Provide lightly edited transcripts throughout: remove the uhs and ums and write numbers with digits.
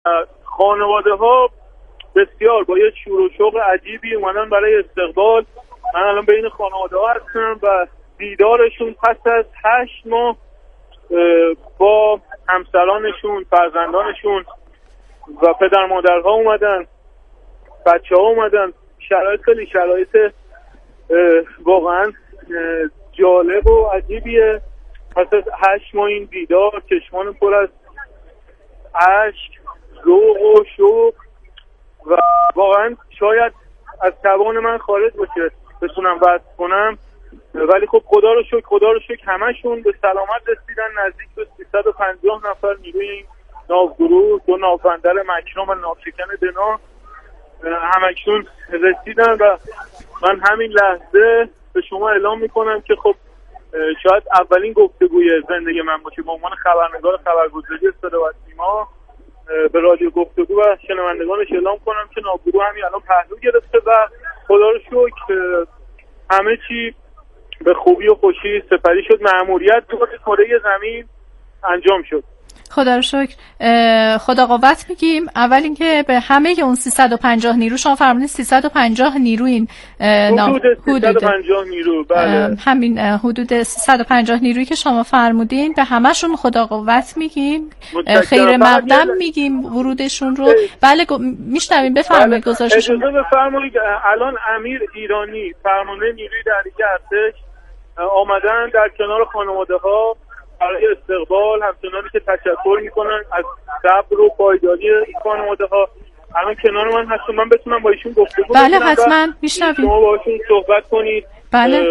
خانواده ها بسیار با یه شور و شوق عجیبی اومدن برای استقبال. من الان بین خانواده ها هستم و دیدارشون پس از 8 ماه با همسرانشون، فرزندانشون و پدر مادرها اومدن، بچه ها اومدن. خیلی شرایط واقعا جالب و عجیبیه. پس از 8 ماه این دیدار، چشمان پر از عشق، ذوق و شوق و واقعا شاید از توان من خارج باشه بتونم وصف کنم، ولی خب خدا رو شکر همشون به سلامت رسیدن. نزدیک به 350 نفر نیروی این ناوگروه، 2 ناوبندر مکران و ناوشکن دنا همشون رسیدن و من همین لحظه به شما اعلام میکنم که خب شاید اولین گفتگوی زندگی من باشه به عنوان خبرنگار خبرگزاری صدا و سیما به رادیو گفتگو و شنوندگانش اعلام کنم که ناوگروه همین الان پهلو گرفته و خدا رو شکر همه چی به خوبی و خوشی سپری شد. مأموریت دور کره زمین انجام شد. خدا رو شکر. خدا قوت میگیم. اول اینکه به همه اون 350 نیرو، شما فرمودین 350 نیرو، این حدود 350 نیرو، بله همین حدود 350 نیرویی که شما فرمودین به همشون خدا قوت میگیم، خیر مقدم میگیم ورودشون رو. بله میشنویم، بفرمایید گزارششون. اجازه بفرمایید. الان امیر ایرانی فرمانده نیروی دریایی ارتش آمدن در کنار خانواده ها برای استقبال، همچنانی که تشکر میکنن از صبر و پایداری خانواده ها. الان کنار من هستم، من بتونم با ایشون گفتگو بله حتما میشنویم، شما با ایشون صحبت کنید. بله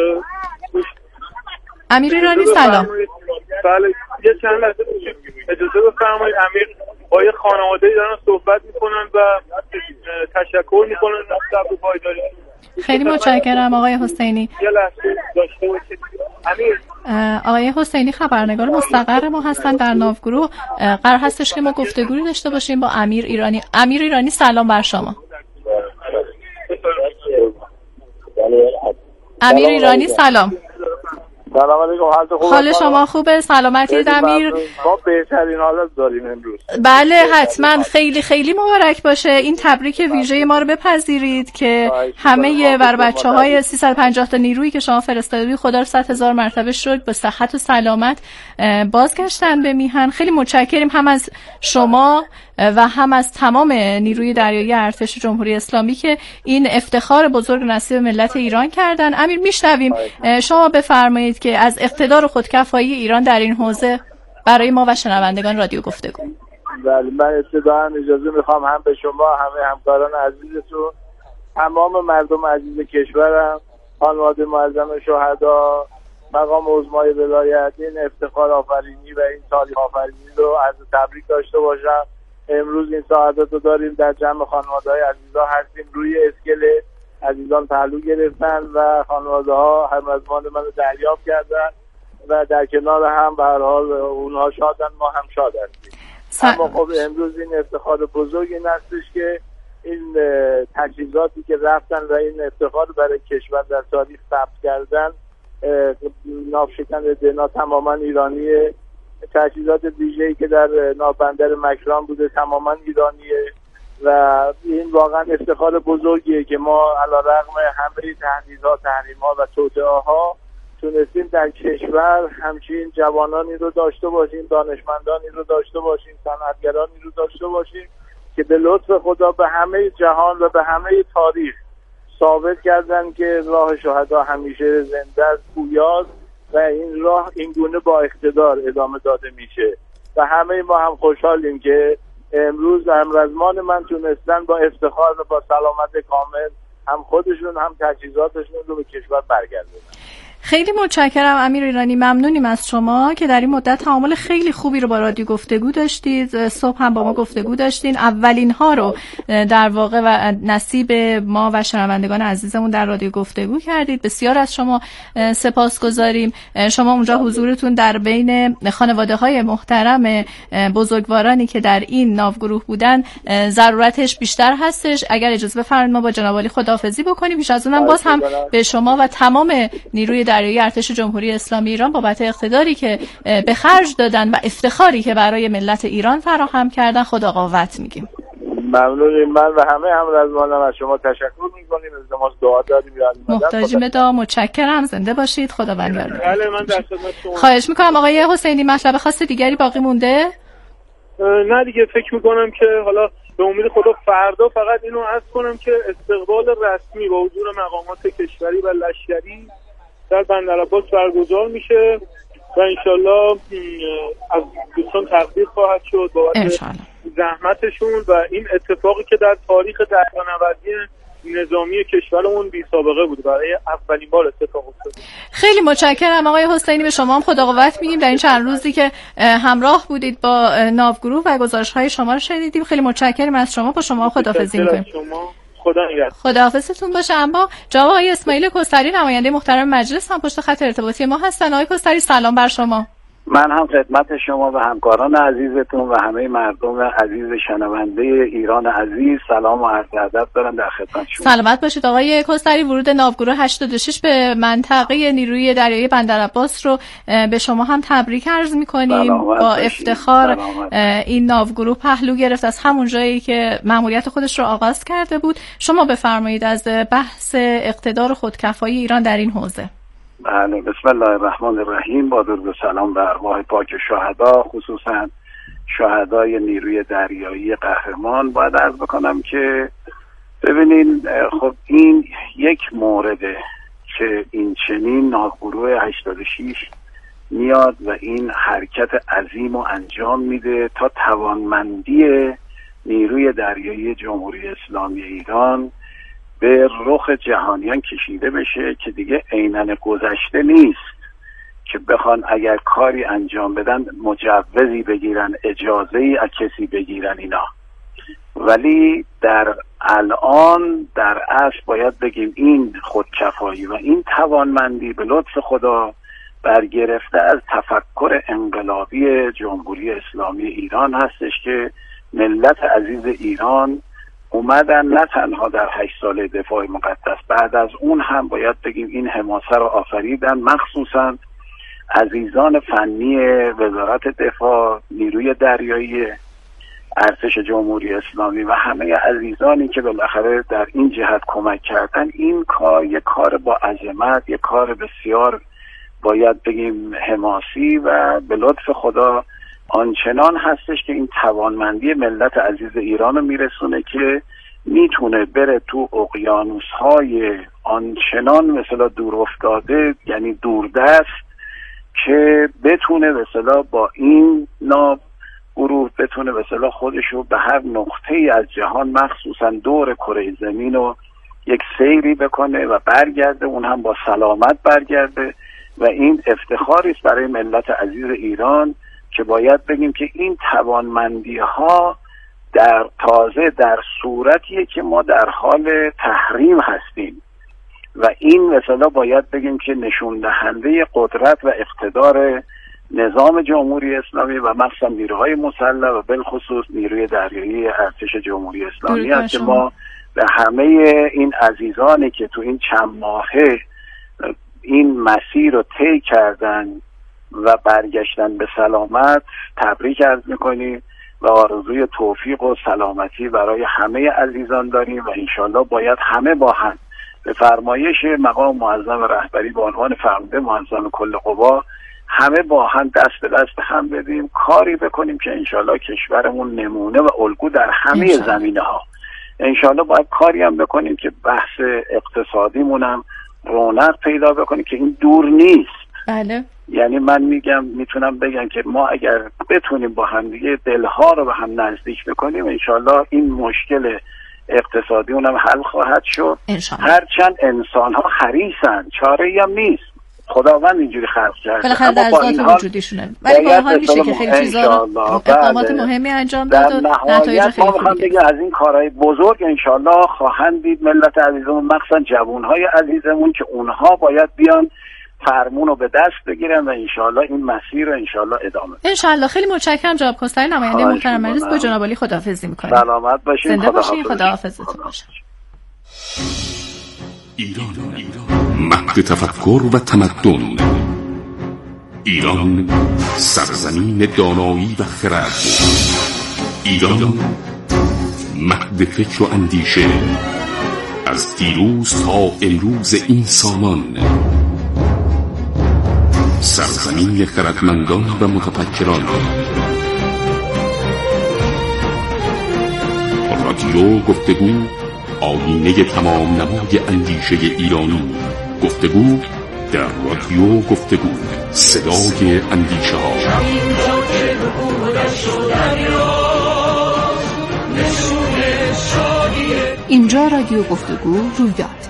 امیر ایرانی سلام. بله یه چند لحظه اجازه بفرمایید. امیر با یه خانواده دارن صحبت میکنن و تشکر میکنن از صبر و پایداری. خیلی متشکرم آقای حسینی. یه لحظه داشته باشید. امیر آقای حسینی خبرنگار مستقر ما هستن در ناوگروه. قرار هستش که ما گفتگوی داشته باشیم با امیر ایرانی. امیر ایرانی سلام بر شما. امیر ایرانی سلام. سلام علیکم. حال شما خوبه؟ سلامتی امیر؟ ما بهترین حالت داریم امروز. بله حتما. خیلی خیلی مبارک باشه. این تبریک ویژه ما رو بپذیرید که همه بر بچه‌های 350 تا نیرویی که شما فرستادید خدا رو 100,000 مرتبه شکر با صحت و سلامت بازگشتن به میهن. خیلی متشکریم هم از شما و هم از تمام نیروی دریایی ارتش جمهوری اسلامی که این افتخار بزرگ نصیب ملت ایران کردن. امیر میشنویم، شما بفرمایید که از اقتدار خودکفایی ایران در این حوزه برای ما و شنوندگان رادیو گفتگو. بله من ابتداً اجازه میخوام هم به شما، همه همکاران عزیزتون، تمام مردم عزیز کشورم، خانواده معظم شهدا، مقام عظمای ولایت، این افتخار آفرینی و این تاریخ آفرینی رو عرض تبریک داشته باشم. امروز این سعادت رو داریم در جمع خانواده‌های عزیزان هستیم. روی اسکل عزیزان پهلو گرفتن و خانواده ها همرزمان من رو دریافت کردن و در کنار هم به هر حال اونها شادن، ما هم شاد هستیم. اما خب امروز این افتخار بزرگ این هستش که این تجهیزاتی که رفتن و این افتخار برای کشور در تاریخ ثبت کردن، ناوشکن دنا تماما ایرانیه، تجهیزات ویژه‌ای که در ناوبندر مکران بوده تماما ایرانیه و این واقعا افتخار بزرگیه که ما علیرغم همه تهدیدها، تحریم‌ها و توطئه‌ها تونستیم در کشور همچین جوانانی رو داشته باشیم، دانشمندانی رو داشته باشیم، صنعتگرانی رو داشته باشیم که به لطف خدا به همه جهان و به همه تاریخ ثابت کردن که راه شهدا همیشه زنده است، پویاست و این راه این گونه با اقتدار ادامه داده میشه و همه ما هم خوشحالیم که امروز همرزمان من تونستن با افتخار و با سلامت کامل هم خودشون هم تجهیزاتشون رو به کشور برگردونن. خیلی متشکرم امیر ایرانی، ممنونیم از شما که در این مدت تعامل خیلی خوبی رو با رادیو گفتگو داشتید. صبح هم با ما گفتگو داشتین، اولین ها رو در واقع و نصیب ما و شنوندگان عزیزمون در رادیو گفتگو کردید. بسیار از شما سپاسگزاریم. شما اونجا حضورتون در بین خانواده های محترم بزرگوارانی که در این ناوگروه بودن ضرورتش بیشتر هستش. اگر اجازه بفرمایید ما با جناب عالی خداحافظی بکنیم. پیش از اونم باز هم به شما و تمام نیروی دریایی ارتش جمهوری اسلامی ایران بابت اقتداری که به خرج دادن و افتخاری که برای ملت ایران فراهم کردن خدا قوت میگیم. ممنونیم. من و همه همراهان از شما تشکر میکنیم. از شما دعا داریم. محتاجیم دعا. متشکرم. زنده باشید. خداوند یار. بله من در خدمت شما. خواهش میکنم آقای حسینی مطلب خاص دیگری باقی مونده؟ نه دیگه، فکر میکنم که حالا به امید خدا فردا فقط اینو عرض کنم که استقبال رسمی با حضور مقامات کشوری و لشکری در بندرعباس برگزار میشه و انشالله از دوستان تقدیر خواهد شد بابت زحمتشون و این اتفاقی که در تاریخ دریانوردی نظامی کشورمون بی سابقه بود، برای اولین بار اتفاق افتاد. خیلی متشکرم آقای حسینی. به شما هم خدا قوت میگیم در این چند روزی که همراه بودید با ناوگروه و گزارش‌های شما رو شنیدیم. خیلی متشکرم از شما. با شما خداحافظی می‌کنیم. خدا نگهدار. خداحافظتون باشه. اما جناب آقای اسماعیل کستری نماینده محترم مجلس هم پشت خط ارتباطی ما هستن. آقای کستری سلام بر شما. من هم خدمت شما و همکاران عزیزتون و همه مردم عزیز شنونده ایران عزیز سلام و عرض ادب دارم در خدمت شما. سلامت باشید آقای کستری. ورود ناوگروه 86 به منطقه نیروی دریایی بندرعباس رو به شما هم تبریک عرض می‌کنیم. با افتخار این ناوگروه پهلو گرفت از همون جایی که مأموریت خودش رو آغاز کرده بود. شما بفرمایید از بحث اقتدار خودکفایی ایران در این حوزه. بله، بسم الله الرحمن الرحیم. با درود و سلام به ارواح پاک شهدا، خصوصا شهدای نیروی دریایی قهرمان. باید عرض بکنم که ببینین، خب این یک مورده که این چنین ناوگروه 86 میاد و این حرکت عظیم و انجام میده تا توانمندی نیروی دریایی جمهوری اسلامی ایران به رخ جهانیان کشیده بشه که دیگه عیناً گذشته نیست که بخوان اگر کاری انجام بدن مجوزی بگیرن، اجازه‌ای از کسی بگیرن اینا. ولی در الان در اصل باید بگیم این خودکفایی و این توانمندی به لطف خدا برگرفته از تفکر انقلابی جمهوری اسلامی ایران هستش که ملت عزیز ایران اومدن نه تنها در 8 سال دفاع مقدس، بعد از اون هم باید بگیم این حماسه رو آفریدن، مخصوصا عزیزان فنی وزارت دفاع، نیروی دریایی ارتش جمهوری اسلامی و همه عزیزانی که بالاخره در این جهت کمک کردن. این کار یک کار با عظمت، یک کار بسیار باید بگیم حماسی و به لطف خدا آنچنان هستش که این توانمندی ملت عزیز ایران رو میرسونه که میتونه بره تو اقیانوس‌های آنچنان مثلا دور افتاده، یعنی دوردست، که بتونه مثلا با این گروه بتونه مثلا خودشو به هر نقطه‌ای از جهان مخصوصا دور کره زمین رو یک سیری بکنه و برگرده، اون هم با سلامت برگرده و این افتخاری است برای ملت عزیز ایران که باید بگیم که این توانمندی ها در صورتیه که ما در حال تحریم هستیم و این مثلا باید بگیم که نشون دهنده قدرت و اقتدار نظام جمهوری اسلامی و مخصوصا نیروهای مسلح و بالخصوص نیروی دریایی ارتش جمهوری اسلامی است که ما به همه این عزیزانی که تو این چند ماهه این مسیر رو طی کردن و برگشتن به سلامت تبریک عرض میکنیم و آرزوی توفیق و سلامتی برای همه عزیزان داریم و انشالله باید همه با هم به فرمایش مقام معظم رهبری به عنوان فرمانده معظم کل قوا همه با هم دست به دست هم بدیم، کاری بکنیم که انشالله کشورمون نمونه و الگو در همه زمینه ها. انشالله باید کاری هم بکنیم که بحث اقتصادیمون هم رونق پیدا بکنیم که این دور نیست. بله. یعنی من میتونم بگم که ما اگر بتونیم با هم دیگه دلها رو به هم نزدیک بکنیم انشالله این مشکل اقتصادی اونم حل خواهد شد. هرچند انسان ها حریصن، چاره‌ای هم نیست، خداوند اینجوری خلق کرده، بالاخره در ذات وجودیشونه، ولی با حال میشه که خیلی چیزا اقدامات مهمی انجام داد و نتایج خیلی خوبی دیگه از این کارهای بزرگ انشالله خواهند دید ملت عزیزمون، مخصوصا جوانهای عزیزمون که اونها باید بیان فرمون رو به دست بگیرن و انشالله این مسیر رو انشالله ادامه بدن. انشالله. خیلی متشکرم جناب کستری نماینده محترم مجلس. با جناب عالی خداحافظی می‌کنیم. سلامت باشین. زنده باشین. خداحافظتون باشه. ایران مهد تفکر و تمدن. ایران سرزمین دانایی و خرد. ایران مهد فکر و اندیشه، از دیروز تا امروز انسانان. سرزمین خردمندان و متفکران. رادیو گفتگو، آیینه تمام نمای اندیشه ایرانی. گفتگو در رادیو گفتگو، صدای اندیشه ها. اینجا رادیو گفتگو رویداد.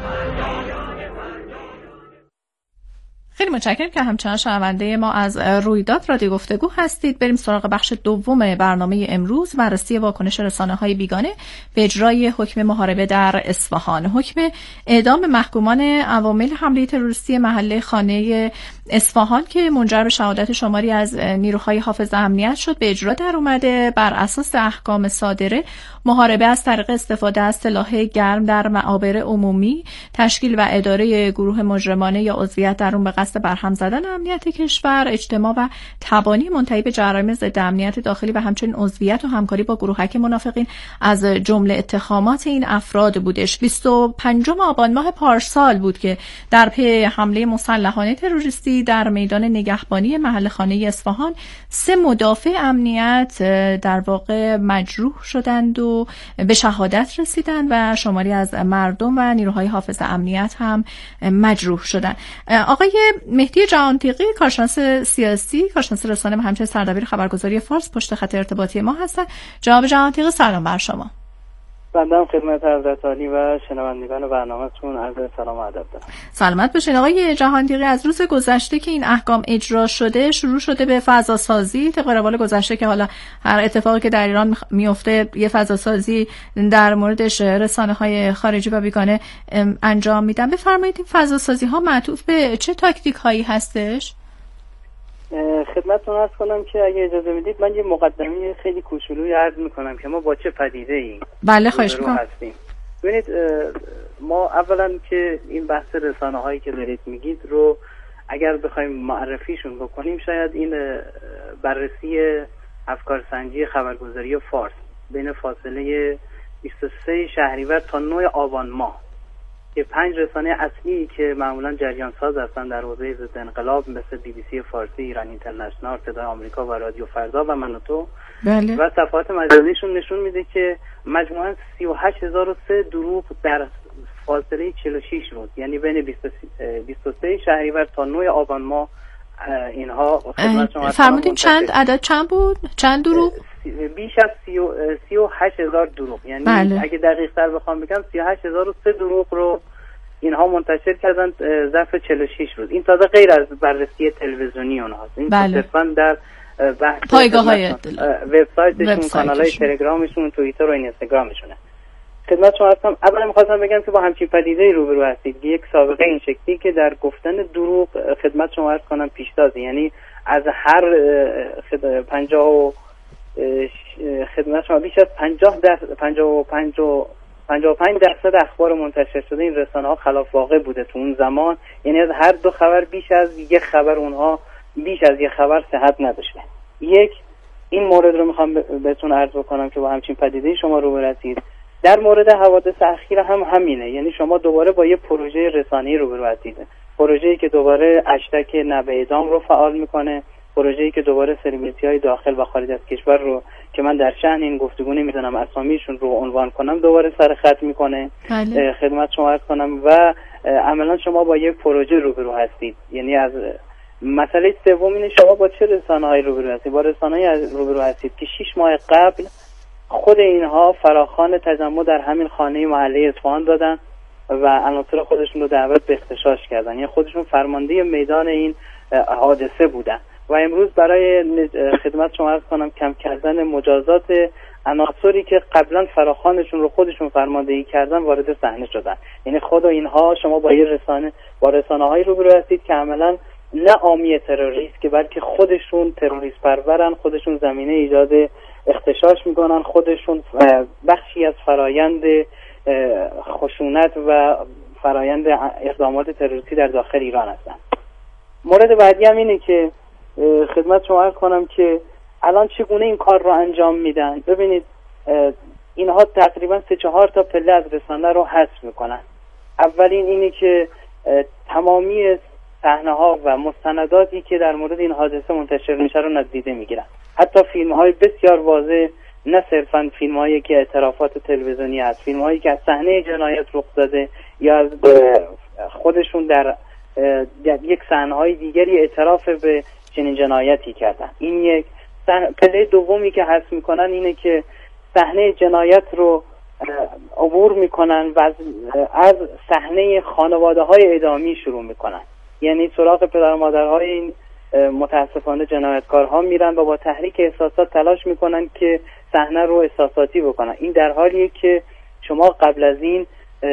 خیلی متشکرم که همچنان شنونده ما از رویداد رادیو گفتگو هستید. بریم سراغ بخش دوم برنامه امروز، بررسی واکنش رسانه‌های بیگانه به اجرای حکم محاربه در اصفهان. حکم اعدام محکومان عوامل حمله تروریستی محله خانه اصفهان که منجر به شهادت شماری از نیروهای حافظ امنیت شد به اجرا در اومده. بر اساس احکام صادره، محاربه از طریق استفاده از سلاح گرم در معابر عمومی، تشکیل و اداره گروه مجرمانه یا عضویت در اون به قصد برهم زدن امنیت کشور، اجتماع و تبانی منتهی به جرایم ضد امنیت داخلی و همچنین عضویت و همکاری با گروهک منافقین از جمله اتهامات این افراد بودش. 25 آبان ماه پارسال بود که در پی حمله مسلحانه تروریستی در میدان نگهبانی محل خانه اصفهان 3 مدافع امنیت در واقع مجروح شدند و به شهادت رسیدند و شماری از مردم و نیروهای حافظ امنیت هم مجروح شدند. آقای مهدی جهانتیغی، کارشناس سیاسی، کارشناس رسانه و همچنین سردبیر خبرگزاری فارس، پشت خط ارتباطی ما هستند. جناب جهانتیغی، سلام بر شما. بنده خدمت حضرت عالی و شنوندگان برنامه‌تون عرض سلام و ادب دارم. سلامت باشین. آقای جهانتیغی، از روز گذشته که این احکام اجرا شده شروع شده به فضا سازی، طبق روال گذشته که حالا هر اتفاقی که در ایران میفته یه فضا سازی در موردش رسانه‌های خارجی و بیگانه انجام میدن. بفرمایید این فضا سازی ها معطوف به چه تاکتیک هایی هستش؟ خدمتتون عرض کنم که اگه اجازه میدید من یه مقدمه خیلی کوچولویی عرض میکنم که ما با چه پدیده ایم. بله خواهش میکنم. ببینید، ما اولا که این بحث رسانه هایی که دارید میگید رو اگر بخوایم معرفیشون بکنیم، شاید این بررسی افکارسنجی خبرگزاری فارس بین فاصله 23 شهریور تا 9 آبان ماه که 5 رسانه اصلی که معمولا جریان ساز هستن در حوزه ضد انقلاب مثل BBC فارسی، ایران اینترنشنال، صدای آمریکا و رادیو فردا و من و تو، بله. و صفحات مجازیشون نشون میده که مجموعاً 38003 دروغ در فاصله 46 روز، یعنی بین 23 شهریور تا 9 آبان ماه اینها خدمت شما فرمودین. چند بود؟ چند دروغ؟ بیش از 38000 دروغ، یعنی بله. اگه دقیق تر بخوام بگم 38003 دروغ رو اینها منتشر کردن ظرف 46 روز. این تازه غیر از بررسی تلویزیونی اونهاست. این بله. صرفاً در بحث پایگاه‌های وبسایتشون، کانال‌های تلگرامشون، توییتر و اینستاگرامشونه. خدمت شما هستم. اولا می‌خواستم بگم که با همچین پدیده‌ای روبرو هستید، یک سابقه این شکلی که در گفتن دروغ خدمت شما عرض کنم پیشتازی، یعنی از هر 55 بیش از 55% اخبار منتشر شده این رسانه‌ها خلاف واقع بوده تو اون زمان، یعنی از هر 2 خبر بیش از یک خبر اونها بیش از یک خبر صحت نداشته. این مورد رو میخوام بهتون عرض بکنم که با همچین پدیده‌ای شما روبرو هستید. در مورد حوادث اخیر هم همینه، یعنی شما دوباره با یه پروژه رسانه‌ای روبرو هستید، پروژه‌ای که دوباره هشتگ نه به اعدام رو فعال میکنه، پروژه‌ای که دوباره سلبریتی‌های داخل و خارج از کشور رو که من در شأن این گفتگو نمی‌دونم اسامیشون رو عنوان کنم دوباره سر خط میکنه. بله. خدمت شما عرض کنم و عملاً شما با یک پروژه روبرو هستید. یعنی از مسئله سوم اینه شما با چه رسانه‌هایی روبرو هستید؟ با رسانه‌ای روبرو هستید که 6 ماه قبل خود اینها فراخوان تجمع در همین خانه محله اصفهان دادن و عناصر خودشون رو دعوت به اغتشاش کردن، یعنی خودشون فرمانده میدان این حادثه بودن و امروز برای خدمت شما عرض کنم کم کردن مجازات عناصری که قبلا فراخوانشون رو خودشون فرماندهی کردن وارد صحنه شدن. یعنی خود اینها شما با یه رسانه‌هایی روبرو هستید که عملاً نه عامی تروریست که بلکه خودشون تروریست پرورن، خودشون زمینه ایجاد اغتشاش میکنن، خودشون بخشی از فرایند خشونت و فرایند اقدامات تروریستی در داخل ایران هستن. مورد بعدی هم اینه که خدمت شما عرض کنم که الان چگونه این کار رو انجام میدن. ببینید اینها تقریبا 3-4 تا پله از رسانه رو حذف میکنن. اولین اینه که تمامی صحنه‌ها و مستنداتی که در مورد این حادثه منتشر میشه رو نادیده میگیرن. حتی فیلم‌های بسیار واضح، نه صرفاً فیلم‌هایی که اعترافات تلویزیونی هست، فیلم‌هایی که از صحنه جنایت رخ داده یا از خودشون در یک صحنه‌های دیگری اعتراف به چنین جنایتی کردن. این یک. پله دومی که حذف میکنن اینه که صحنه جنایت رو عبور میکنن و از صحنه خانواده‌های اعدامی شروع میکنن. یعنی سراغ پدر و مادرهای این متاسفانه جنایتکارها میرن و با تحریک احساسات تلاش میکنن که صحنه رو احساساتی بکنن. این در حالیه که شما قبل از این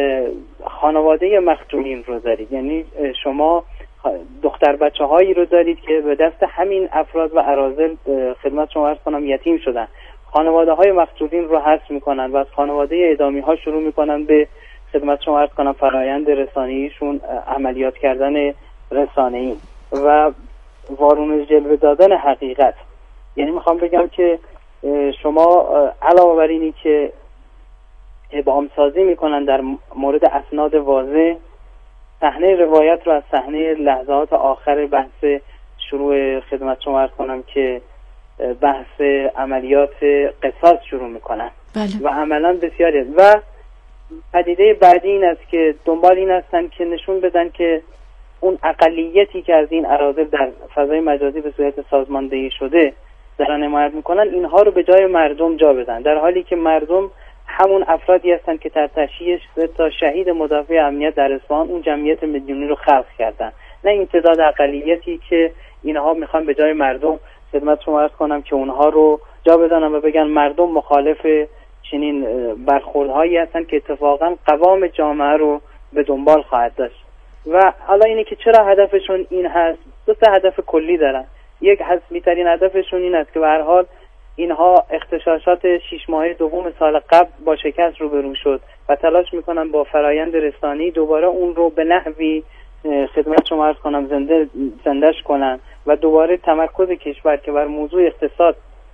خانواده مقتولین رو دارید، یعنی شما دختر بچه هایی رو دارید که به دست همین افراد و اراذل خدمت شما عرض کنم یتیم شدن. خانواده های مقتولین رو حذف میکنن و از خانواده اعدامی ها شروع میکنن به خدمت شما عرض کنم فرایند رسانه‌ایشون عملیات کردن رسانه‌ای و وارونش جلوه دادن حقیقت. یعنی میخوام بگم که شما علاوه بر اینی که ابهام‌سازی میکنن در مورد اسناد واضح، صحنه روایت رو از صحنه لحظات آخر بحث شروع خدمت شما عرض کنم که بحث عملیات قصاص شروع میکنن. بله. و عملا بسیاری و پدیده بعدی این است که دنبال این هستن که نشون بدن که اون اقلیتی که از این اراذل در فضای مجازی به صورت سازماندهی شده دارن حمایت میکنن، اینها رو به جای مردم جا بدن، در حالی که مردم همون افرادی هستن که در تشییع تا شهید مدافع امنیت در اصفهان اون جمعیت میلیونی رو خلق کردن، نه این تعداد اقلیتی که اینها میخوان به جای مردم خدمت شما عرض کنم که اونها رو جا بدن و بگن مردم مخالف چنین برخوردهایی هستن که اتفاقا قوام جامعه رو به دنبال خواهد داشت. و حالا اینه که چرا هدفشون این هست؟ دو تا هدف کلی دارن. یک حتمی ترین هدفشون این است که به هر حال اینها اغتشاشات 6 ماهه دوم سال قبل با شکست روبرو شد و تلاش میکنن با فرایند رسانی دوباره اون رو به نحوی خدمت شما عرض کنم زندهش کنن و دوباره تمرکز کشور که بر موضوع اقتصاد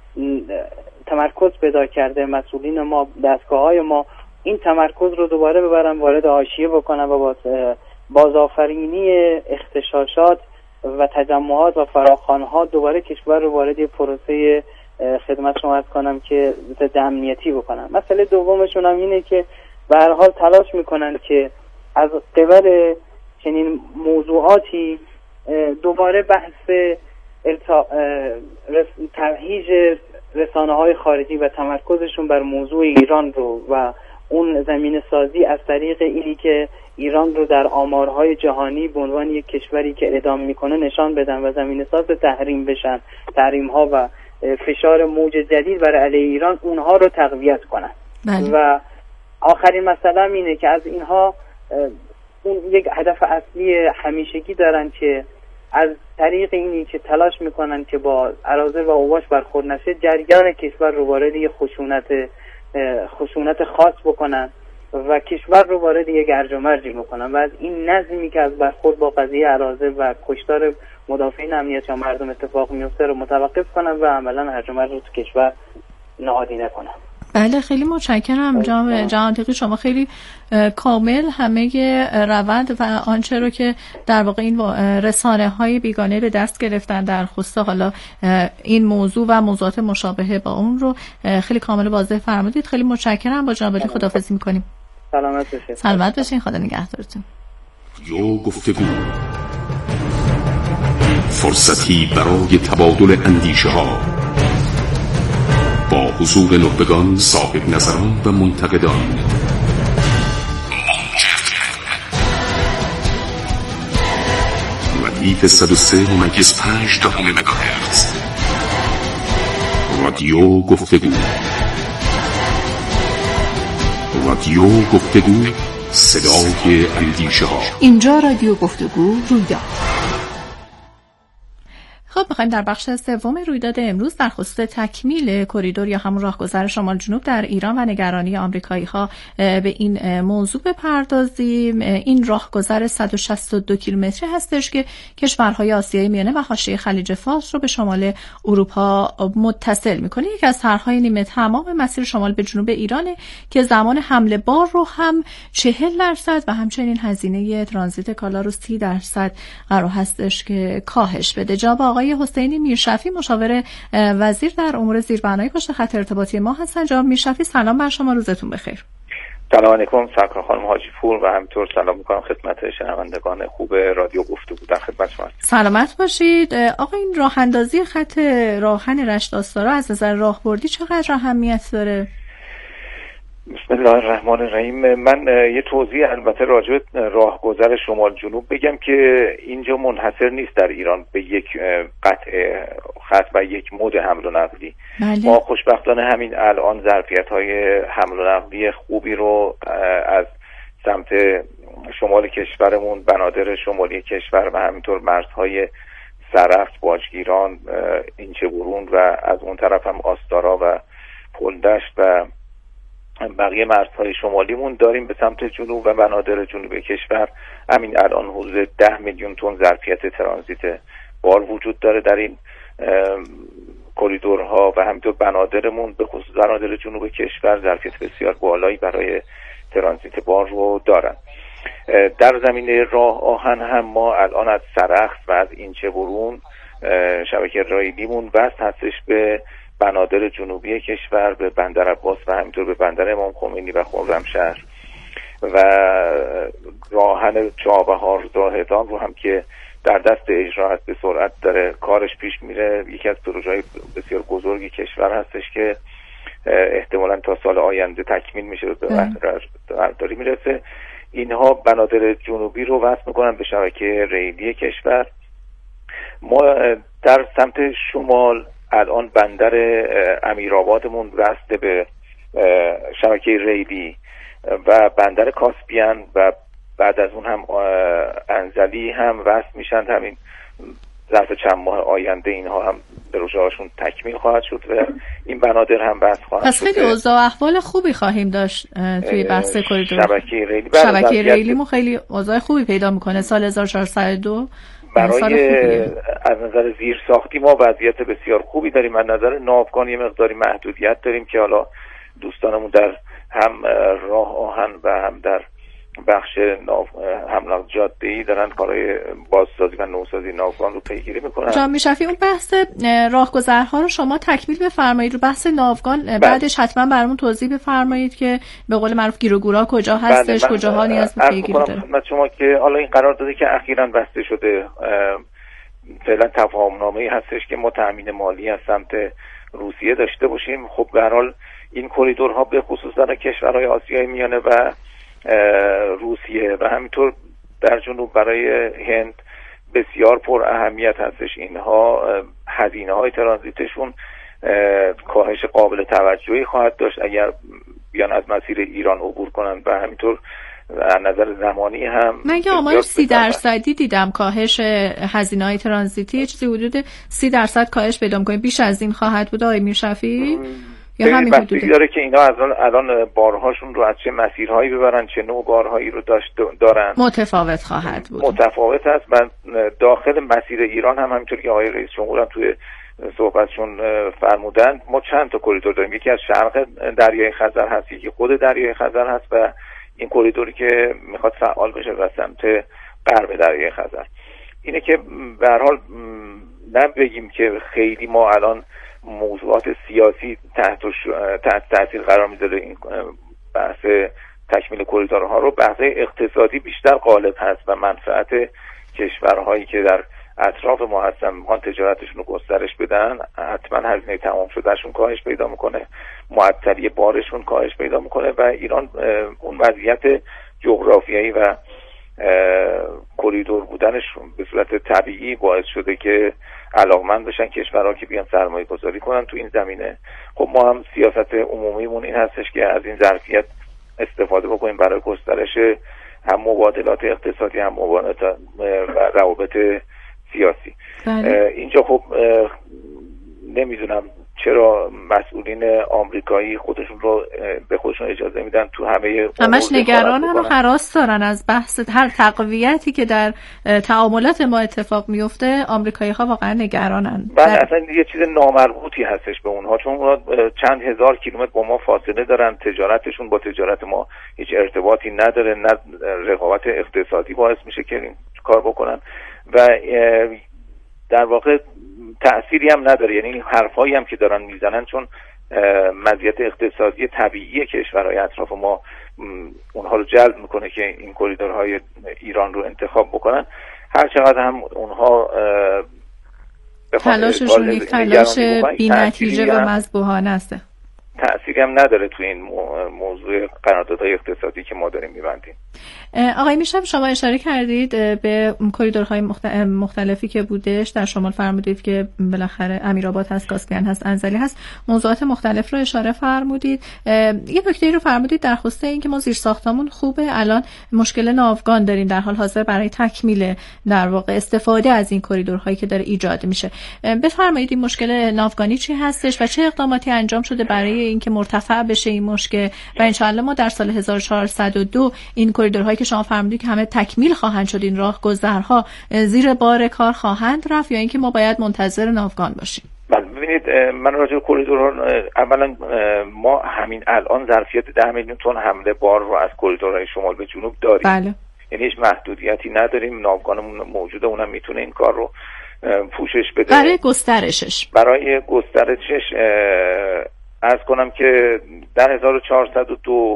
تمرکز پیدا کرده، مسئولین ما، دستگاه‌های ما این تمرکز رو دوباره ببرن وارد حاشیه بکنن و با بازآفرینی اغتشاشات و تجمعات و فراخوان‌ها دوباره کشور رو وارد پروسه خدمت شما عرض کنم که ضد امنیتی بکنن. مسئله دومشون هم اینه که به هر حال تلاش میکنن که از قبل چنین موضوعاتی دوباره بحث ترویج رسانه‌های خارجی و تمرکزشون بر موضوع ایران رو و اون زمینه سازی از طریق اینی که ایران رو در آمارهای جهانی به عنوان یک کشوری که اعدام میکنه نشان بدن و زمینه ساز تحریم بشن، تحریم‌ها و فشار موج جدید برای علیه ایران اونها رو تقویت کنن. بله. و آخرین مسئله اینه که از اینها اون یک هدف اصلی همیشگی دارن که از طریق اینی که تلاش میکنن که با اراذل و اوباش برخورد نشه جریان کشور رو وارد یک خشونت خاص بکنن و کشور رو وارد یک هرج و مرجی بکنن و از این نظمی که از برخورد با قضیه اراذل و کشتار مدافعین امنیت یا مردم اتفاق میفته رو متوقف کنن و عملا هرج و مرج رو تو کشور نهادینه کنن. بله خیلی متشکرم جناب جهانتقی، شما خیلی کامل همه روند و آنچه رو که در واقع این رسانه‌های بیگانه به دست گرفتن در خصوص حالا این موضوع و موضوعات مشابه با اون رو خیلی کامل واضح فرمودید. خیلی متشکرم. با جناب علی خداحافظی می‌کنیم. سلامت باشید. سلامت باشین. خدا نگهدارتون. گفتگو فرصتی برای تبادل اندیشه‌ها با حضور نخبگان، صاحب نظران و منتقدان. ردیف 103.5 مگاهرتز رادیو گفتگو. رادیو گفتگو، صدای اندیشه ها. اینجا رادیو گفتگو رویداد. خب می‌خوایم در بخش سوم رویداد امروز در خصوص تکمیل کریدور یا همون راهگذر شمال جنوب در ایران و نگرانی آمریکایی‌ها به این موضوع بپردازیم. این راهگذر 162 کیلومتری هستش که کشورهای آسیای میانه و حاشیه خلیج فارس رو به شمال اروپا متصل می‌کنه. یک از طرح‌های نیمه تمام مسیر شمال به جنوب ایرانه که زمان حمل بار رو هم 40% و همچنین هزینه ترانزیت کالا رو 30% قرار هستش که کاهش بده. جناب آقای حسینی میرشفی مشاور وزیر در امور زیربنایی پشت خط ارتباطی ما هستن. جناب میرشفی سلام بر شما، روزتون بخیر. سلام علیکم سرکار خانم حاجی پور و همینطور سلام میکنم خدمت شنوندگان خوب رادیو گفتگو. در خدمت شما. سلامت باشید. آقا این راه اندازی خط راهن رشت آستارا از نظر راهبردی چقدر اهمیت داره؟ بسم الله الرحمن الرحیم. من یه توضیح البته راجع به راهگذر شمال جنوب بگم که اینجا منحصر نیست در ایران به یک قطع خط و یک مود حمل و نقلی. بله. ما خوشبختانه همین الان ظرفیت‌های حمل و نقلی خوبی رو از سمت شمال کشورمون، بنادر شمالی کشور و همینطور مرزهای سرخس، باجگیران، اینچه‌برون و از اون طرف هم آستارا و پلدشت و بقیه مرزهای شمالیمون داریم به سمت جنوب و بنادر جنوب کشور. همین الان حدود 10 میلیون تن ظرفیت ترانزیت بار وجود داره در این کریدورها و همینطور بنادرمون به خصوص بنادر جنوب کشور ظرفیت بسیار بالایی برای ترانزیت بار رو دارن. در زمینه راه آهن هم ما الان از سرخس و از اینچه‌برون شبکه ریلیمون وصل هستش به بنادر جنوبی کشور، به بندر عباس و همینطور به بندر امام خمینی و خرمشهر و راهن چابهار زاهدان رو هم که در دست اجرا هست به سرعت داره کارش پیش میره. یکی از پروژه‌های بسیار بزرگی کشور هستش که احتمالاً تا سال آینده تکمیل میشه و به برداری میرسه. اینها بنادر جنوبی رو وصل میکنن به شبکه ریلی کشور. ما در سمت شمال الان بندر امیرآبادمون وصل به شبکه ریلی و بندر کاسپیان و بعد از اون هم انزلی هم وصل میشن. همین ظرف چند ماه آینده اینها هم پروژه‌هاشون تکمیل خواهد شد و این بنادر هم وصل خواهد شد. پس خیلی اوضاع احوال خوبی خواهیم داشت توی بحث کریدور. شبکه ریلیمون خیلی اوضاع خوبی پیدا میکنه. سال 1402 برای از نظر زیر ساختی ما وضعیت بسیار خوبی داریم. از نظر ناوگان یه مقداری محدودیت داریم که حالا دوستانمون در هم راه آهن و هم در بخش حمل جاده‌ای دارن کارهای بازسازی و نوسازی ناوگان رو پیگیری میکنن. جناب میرشفی اون بحث راهگذرها رو شما تکمیل بفرمایید. رو بحث ناوگان بعدش حتما برامون توضیح بفرمایید که به قول معروف گیر و گورا کجا هستش، کجاها نیاز به پیگیری داره. خدمت شما که حالا این قراردادی که اخیراً بسته شده فعلا تفاهم‌نامه‌ای هستش که ما تأمین مالی از سمت روسیه داشته باشیم. خب به هر حال این کریدورها به خصوص در کشورهای آسیای میانه و روسیه و همینطور در جنوب برای هند بسیار پر اهمیت هستش. اینها هزینه های ترانزیتشون کاهش قابل توجهی خواهد داشت اگر بیان از مسیر ایران عبور کنن و همینطور از نظر زمانی هم من یه آمار 30% دیدم کاهش هزینه های ترانزیتی، چیزی حدود 30% کاهش پیدا می‌کنه. بیش از این خواهد بود آقای میرشفی؟ یا همین حدوده؟ داره که اینا الان بارهاشون رو از چه مسیرهایی ببرن، چه نوع بارهایی رو دارن، متفاوت خواهد بود. متفاوت هست. من داخل مسیر ایران هم همینطور که آقای رئیس جمهور هم توی صحبتشون فرمودن ما چند تا کریدور داریم. یکی از شرق دریای خزر هست، یکی خود دریای خزر هست و این کریدوری که میخواد فعال بشه و سمت غرب دریای خزر. اینه که به هر حال نبگیم که خیلی ما الان موضوعات سیاسی تحت تاثیر قرار میذاره این بحث تکمیل کریدورها رو. بحث اقتصادی بیشتر غالب هست و منفعت کشورهایی که در اطراف ما هستن میخوان تجارتشون رو گسترش بدن، حتما هزینه تمام شدهشون کاهش پیدا میکنه، معطلی بارشون کاهش پیدا میکنه و ایران اون وضعیت جغرافیایی و کریدور بودنش به صورت طبیعی باعث شده که علاقمند بشن کشورها که بیان سرمایه گذاری کنن تو این زمینه. خب ما هم سیاست عمومیمون این هستش که از این ظرفیت استفاده بکنیم برای گسترش هم مبادلات اقتصادی هم مبادلات روابط سیاسی. اینجا خب نمیدونم چرا مسئولین آمریکایی خودشون رو به خودشون اجازه میدن تو همش نگرانن و هراس دارن از بحث هر تقویتی که در تعاملات ما اتفاق میفته. آمریکایی ها واقعا نگرانن. اصلا یه چیز نامربوطی هستش به اونها، چون اونها چند هزار کیلومتر با ما فاصله دارن، تجارتشون با تجارت ما هیچ ارتباطی نداره، نه رقابت اقتصادی باعث میشه که این کار بکنن و در واقع تأثیری هم نداره. یعنی حرفایی هم که دارن میزنن چون مزیت اقتصادی طبیعی کشورهای اطراف ما اونها رو جلب میکنه که این کریدورهای ایران رو انتخاب بکنن، هر چقدر هم اونها تلاششون یک تلاش بی نتیجه و مذبوحانه است، تأثیری هم نداره تو این موضوع قراردادهای اقتصادی که ما داریم می‌بندیم. آقای میشم شما اشاره کردید به کریدورهای مختلفی که بودش در شمال، فرمودید که بالاخره امیرآباد هست، کاسپیان هست، انزلی هست، موضوعات مختلف رو اشاره فرمودید. یه نکته رو فرمودید در خصوص این که ما زیر ساختمون خوبه، الان مشکل ناوگان داریم در حال حاضر برای تکمیل در واقع استفاده از این کریدورهایی که داره ایجاد میشه. بفرمایید این مشکل ناوگانی چی هستش و چه اقداماتی انجام شده برای اینکه مرتفع بشه این مشکل و انشالله ما در سال 1402 این کریدورهایی که شما فرمودید که همه تکمیل خواهند شد، این راهگذرها زیر بار کار خواهند رفت، یا اینکه ما باید منتظر ناوگان باشیم؟ ببینید من راجع به کریدورها، اولا ما همین الان ظرفیت 10 میلیون تن حمل بار رو از کریدورهای شمال به جنوب داریم. بله. یعنی هیچ محدودیتی نداریم، ناوگانمون موجوده، اونم میتونه این کار رو پوشش بده. برای گسترشش عرض کنم که در 1402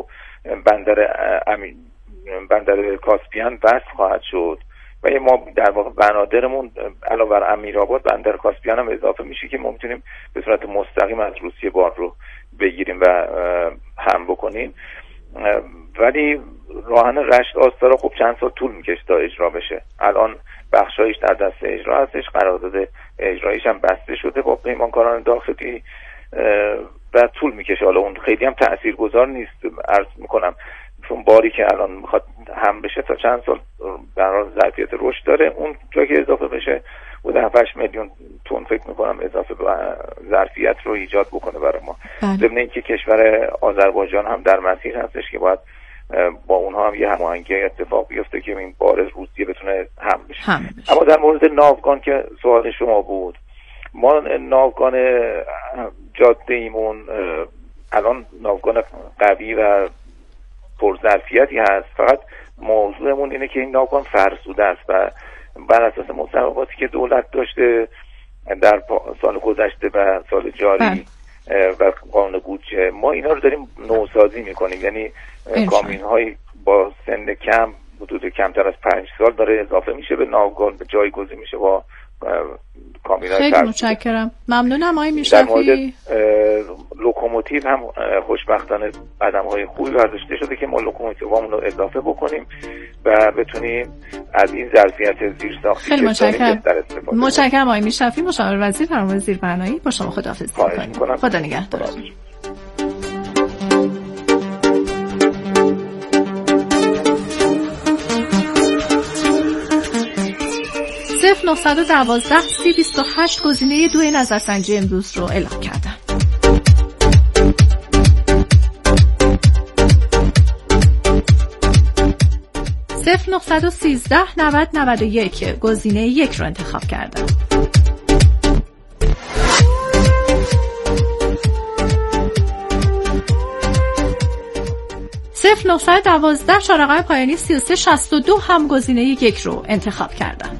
بندر کاسپیان بس خواهد شد و ما در واقع بنادرمون علاوه بر امیرآباد بندر کاسپیان هم اضافه میشه که ما میتونیم به صورت مستقیم از روسیه بار رو بگیریم و حمل بکنیم. ولی راهن رشت آستارا خب چند سال طول میکشه تا اجرا بشه. الان بخشایش در دست اجرا هستش، قرارداد اجراییش هم بسته شده با پیمانکاران داخلی و طول میکشه. حالا اون خیلی هم تاثیرگذار نیست، عرض میکنم، چون باری که الان میخواد هم بشه تا چند سال برای ظرفیت رشد داره. اون جایی که اضافه بشه بوده 7 میلیون تن فکر میکنم اضافه به ظرفیت رو ایجاد بکنه برای ما. ضمن اینکه کشور آذربایجان هم در مسیر هستش که باید با اونها هم یه هماهنگی اتفاق بیفته که این بار روسیه بتونه هم بشه. اما در مورد ناوگان که سوال شما بود، ما ناوگان جاده ایمون الان ناوگان قوی و پرظرفیتی هست، فقط موضوعمون اینه که این ناوگان فرسوده است و بر اساس مصوباتی که دولت داشته در سال گذشته و سال جاری و قانون بودجه، ما اینا رو داریم نوسازی میکنیم. یعنی کامیون های با سن کم، حدود کمتر از 5 سال داره اضافه میشه به ناوگان، به جایگزین میشه با خیلی متشکرم، ممنونم آقای میشفی. در مورد لوکوموتیو هم خوشبختانه قدم‌های خوبی برداشته شده که ما لوکوموتیوامون رو اضافه بکنیم و بتونیم از این ظرفیت زیرساختی خیلی متشکرم آقای میشفی، مشاور وزیر فرمان زیربنایی. با شما خداحافظی می‌کنم. خدا نگهدارتون. 0912 3028 گزینه 2 نظرسنجی امروز رو اعلام کردم. صفر 913 90 91 گزینه 1 رو انتخاب کردم. صفر 912 شارقای پایانی 3362 هم گزینه 1 رو انتخاب کردم.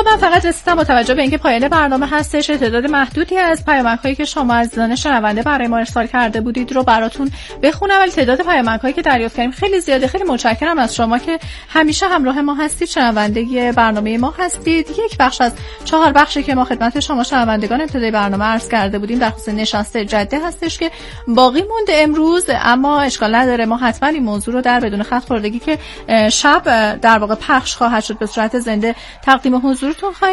من فقط رسیدم با توجه به اینکه پایان برنامه هستش تعداد محدودی از پیامک‌هایی که شما عزیزان شنونده برای ما ارسال کرده بودید رو براتون بخونم، ولی تعداد پیامک‌هایی که دریافت کردیم خیلی زیاده. خیلی متشکرم از شما که همیشه همراه ما هستید، شنونده برنامه ما هستید. یک بخش از 4 بخشی که ما خدمت شما شنوندگان ابتدای برنامه عرض کرده بودیم در خصوص نشست جده هستش که باقی مونده امروز، اما اشکال نداره، ما حتما این موضوع رو در بدون خط خوردگی که شب در واقع پخش خواهد شد به صورت زنده تقدیم حضورتون خواهیم